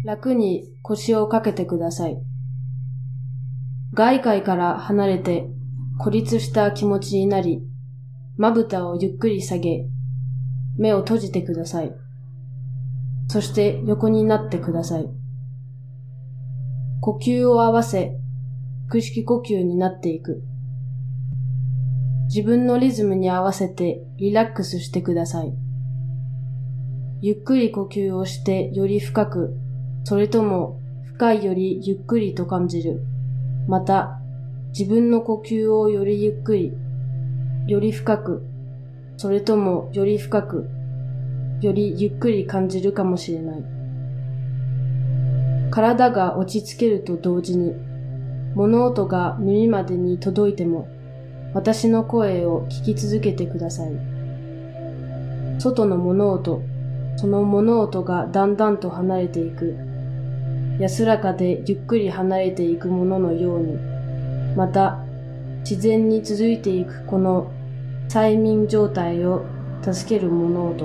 楽に腰をかけてください。外界から離れて孤立した気持ちになり、まぶたをゆっくり下げ、目を閉じてください。そして横になってください。呼吸を合わせ、腹式呼吸になっていく。自分のリズムに合わせてリラックスしてください。ゆっくり呼吸をしてより深く、それとも深いよりゆっくりと感じる。また、自分の呼吸をよりゆっくり、より深く、それともより深く、よりゆっくり感じるかもしれない。体が落ち着けると同時に、物音が耳までに届いても、私の声を聞き続けてください。外の物音、その物音がだんだんと離れていく。安らかでゆっくり離れていくもののように、また自然に続いていくこの催眠状態を助ける物音。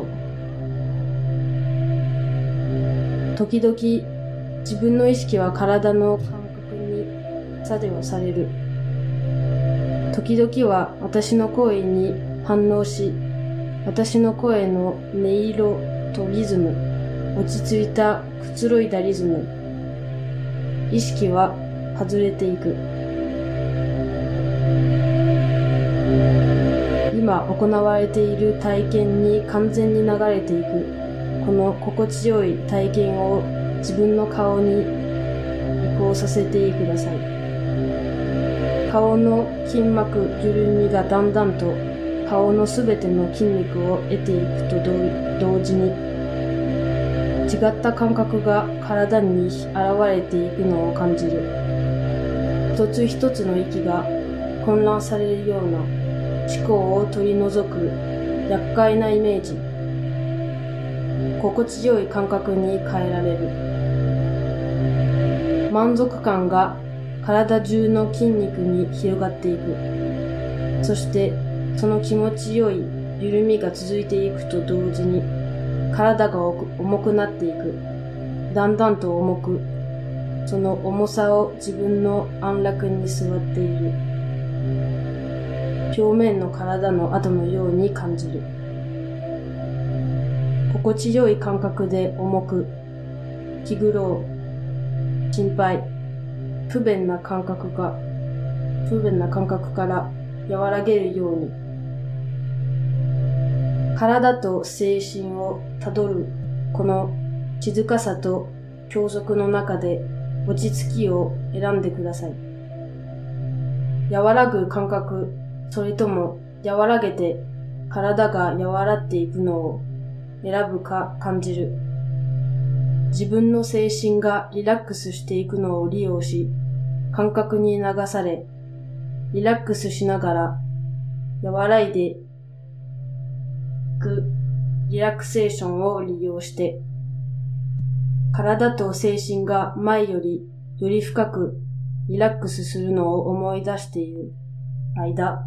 時々自分の意識は体の感覚に作用される。時々は私の声に反応し、私の声の音色とリズム、落ち着いたくつろいだリズム、意識は外れていく。今行われている体験に完全に流れていく。この心地よい体験を自分の顔に移行させてください。顔の筋膜緩みがだんだんと顔のすべての筋肉を得ていくと同時に、違った感覚が体に現れていくのを感じる。一つ一つの息が混乱されるような思考を取り除く厄介なイメージ。心地よい感覚に変えられる。満足感が体中の筋肉に広がっていく。そしてその気持ちよい緩みが続いていくと同時に、体が重くなっていく。だんだんと重く、その重さを自分の安楽に座っている。表面の体の跡のように感じる。心地よい感覚で重く、気苦労、心配、不便な感覚から和らげるように、体と精神をたどるこの静かさと休息の中で落ち着きを選んでください。和らぐ感覚、それとも和らげて体が和らっていくのを選ぶか感じる。自分の精神がリラックスしていくのを利用し、感覚に流され、リラックスしながら和らいでいくリラクセーションを利用して、体と精神が前よりより深くリラックスするのを思い出している間、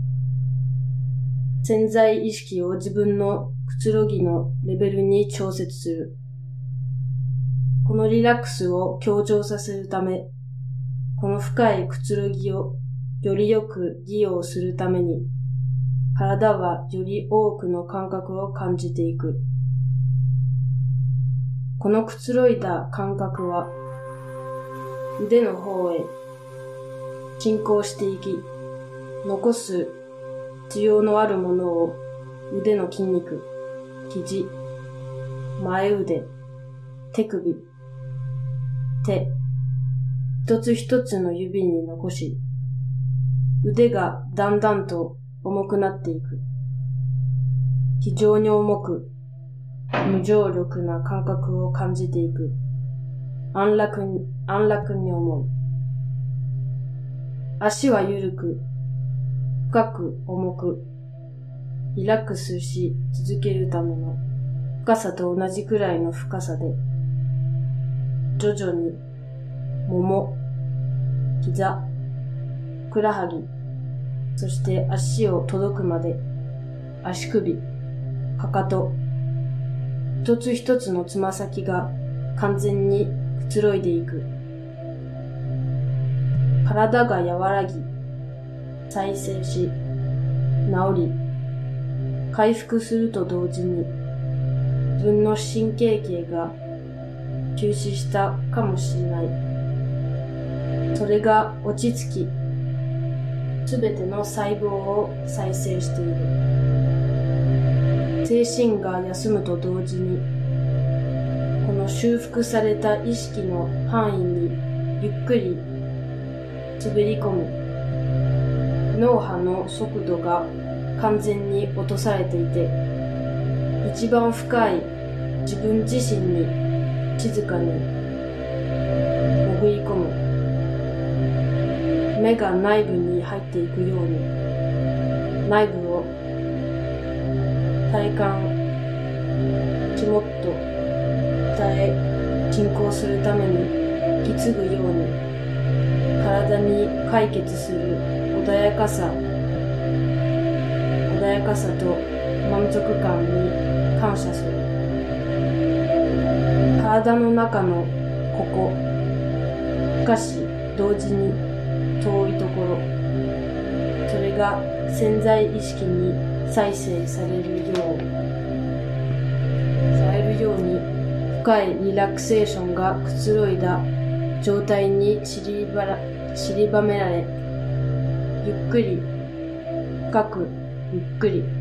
潜在意識を自分のくつろぎのレベルに調節する。このリラックスを強調させるため、この深いくつろぎをよりよく利用するために、体はより多くの感覚を感じていく。このくつろいだ感覚は、腕の方へ進行していき、残す必要のあるものを腕の筋肉、肘、前腕、手首、手、一つ一つの指に残し、腕がだんだんと重くなっていく。非常に重く、無重力な感覚を感じていく。安楽に思う。足は緩く、深く重く、リラックスし続けるための深さと同じくらいの深さで、徐々に、もも、膝、ふくらはぎ、そして足を届くまで、足首、かかと、一つ一つのつま先が完全にくつろいでいく。体が和らぎ、再生し、治り、回復すると同時に、自分の神経系が休止したかもしれない。それが落ち着き、すべての細胞を再生している。精神が休むと同時に、この修復された意識の範囲にゆっくり滑り込み、脳波の速度が完全に落とされていて、一番深い自分自身に静かに潜り込む。目が内部に入っていくように、内部を体感、肝っと下へ進行するために引き継ぐように、体に解決する穏やかさと満足感に感謝する。体の中のここ、しかし同時に遠いところ、それが潜在意識に再生されるように深いリラクセーションがくつろいだ状態に散りばめられ、ゆっくり深くゆっくり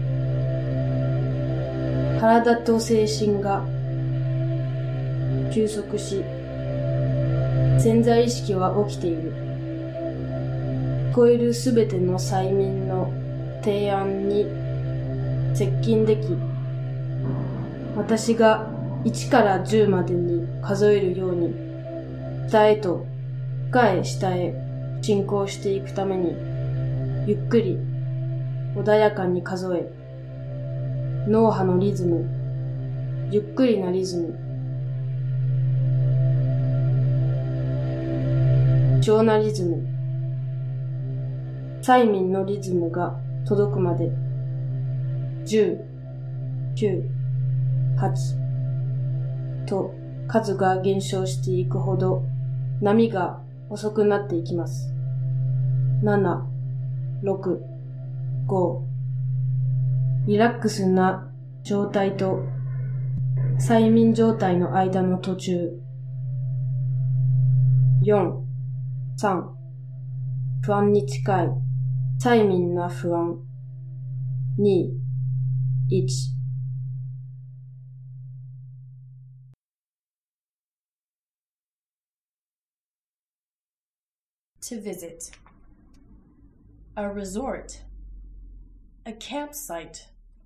体と精神が休息し、潜在意識は起きている。聞こえるすべての催眠の提案に接近でき、私が1から10までに数えるように、下へと深い下へ進行していくために、ゆっくり穏やかに数え、脳波のリズム、ゆっくりなリズム、異常なリズム、催眠のリズムが届くまで、10、9、8と数が減少していくほど波が遅くなっていきます。7、6、5、リラックスな状態と催眠状態の間の途中。4、3、不安に近い催眠な不安。2、1。 To visit. A resort. A campsite.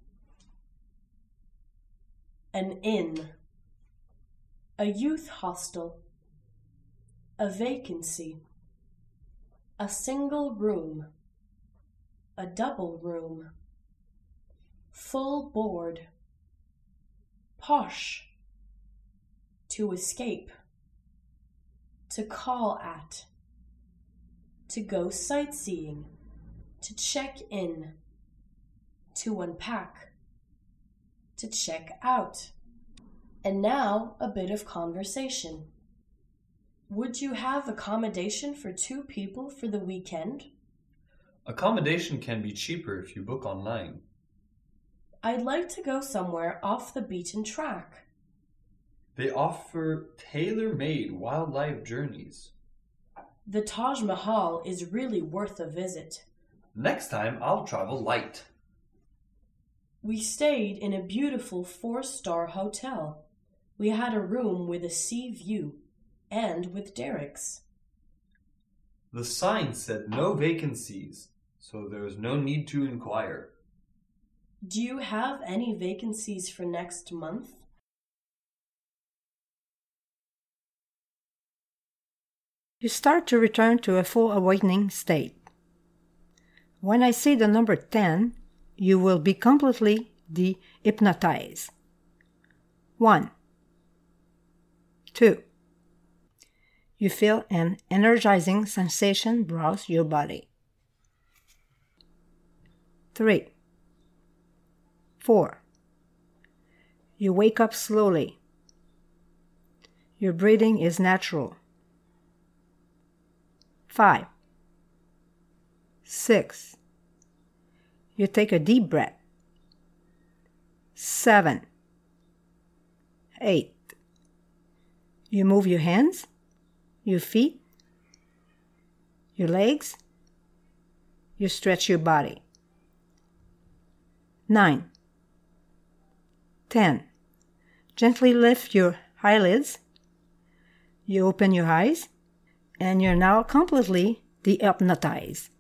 An inn. A youth hostel. A vacancy. A single room. A double room. Full board. Posh. To escape. To call at. To go sightseeing. To check in. To unpack. To check out. And now a bit of conversation. Would you have accommodation for 2 people for the weekend? Accommodation can be cheaper if you book online. I'd like to go somewhere off the beaten track. They offer tailor-made wildlife journeys. The Taj Mahal is really worth a visit. Next time, I'll travel light. We stayed in a beautiful 4-star hotel. We had a room with a sea view and with derricks. The sign said no vacancies, so there is no need to inquire. Do you have any vacancies for next month? You start to return to a full awakening state. When I say the number 10, you will be completely de-hypnotized. 1, 2. You feel an energizing sensation browse your body. 3, 4. You wake up slowly. Your breathing is natural. 5, 6. You take a deep breath. 7, 8. You move your hands, your feet, your legs. You stretch your body. 9, 10. Gently lift your eyelids. You open your eyes, and you're now completely dehypnotized.